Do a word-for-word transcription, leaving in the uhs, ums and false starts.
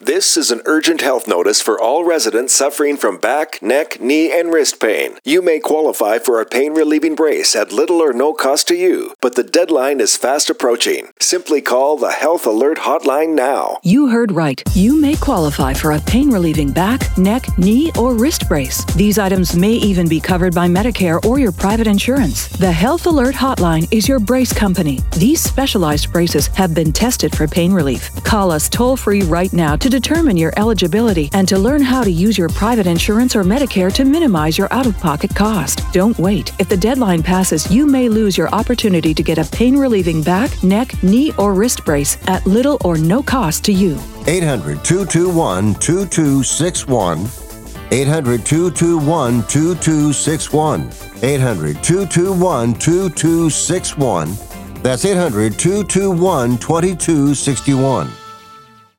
This is an urgent health notice for all residents suffering from back, neck, knee, and wrist pain. You may qualify for a pain-relieving brace at little or no cost to you, but the deadline is fast approaching. Simply call the Health Alert Hotline now. You heard right. You may qualify for a pain-relieving back, neck, knee, or wrist brace. These items may even be covered by Medicare or your private insurance. The Health Alert Hotline is your brace company. These specialized braces have been tested for pain relief. Call us toll-free right now to determine your eligibility and to learn how to use your private insurance or Medicare to minimize your out-of-pocket cost. Don't wait. If the deadline passes, you may lose your opportunity to get a pain-relieving back, neck, knee, or wrist brace at little or no cost to you. eight hundred, two two one, two two six one. eight hundred, two two one, two two six one. eight hundred, two two one, two two six one. That's eight hundred, two two one, two two six one.